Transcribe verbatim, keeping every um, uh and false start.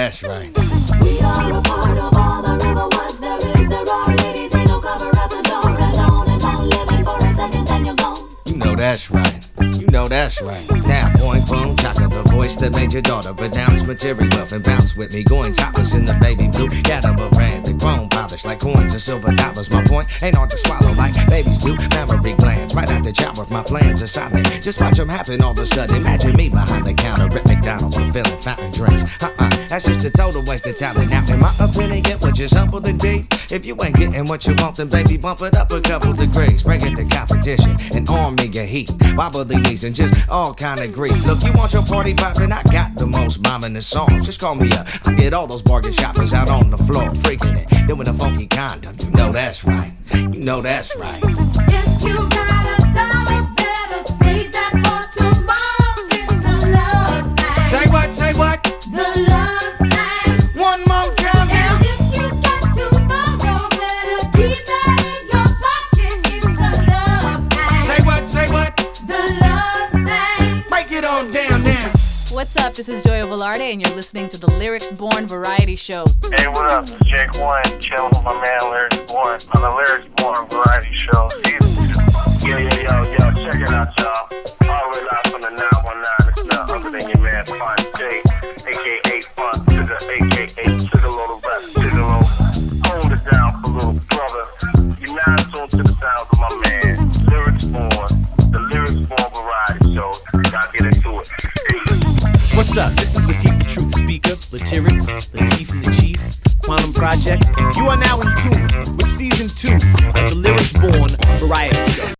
that's right. We are a part of all the river. Once there is, there are ladies. Ain't no cover at the door. Alone and on living for a second, then you're gone. You know that's right. You know that's right. Now, boing, boom, chaka, the voice that made your daughter pronounce material wealth and bounce with me. Going topless in the baby blue catamaran. The chrome polished like coins and silver dollars. My point ain't hard to swallow like babies do. Mammary glands right after chop with my plans are solid. Just watch them happen all of a sudden. Imagine me behind the counter at McDonald's fulfilling fountain drinks. Uh-uh, that's just a total waste of talent. Now, in my opinion, get what you're humble to D. If you ain't getting what you want, then baby, bump it up a couple degrees. Bring it to competition and arm me your heat. Wobble the knees and just all kind of grief. Look, you want your party poppin'? I got the most bombing the songs. Just call me up. I get all those bargain shoppers out on the floor, freaking it, doing a funky condom. You know that's right. You know that's right. If you got a dollar, better save that for tomorrow. It's the love night. Say what? Say what? The love night. One more time now. And if you got tomorrow, better keep that in your pocket. It's the love night. Say what? Say what? The love night. Break it on down now. What's up? This is Joya Velarde, and you're listening to the Lyrics Born Variety Show. Hey, what up? It's Jake One, chilling with my man Lyrics Born on the Lyrics Born Variety Show. Yo, yo, yo, yo, check it out, y'all. All the way live from the nine one nine. It's none other than your man Fun J, a k a. Fun Sugar, a k a. Sugar Load of Rap, Sugar Load. Hold it down for little brother. You're now tuned to the sounds of my man, Lyrics Born, the Lyrics Born Variety Show. Gotta get into it. Peace. What's up? This is Latif, the Truth Speaker, Latyrix, Latif and the Chief, Quantum Projects. You are now in tune with season two of the Lyrics Born Variety Show.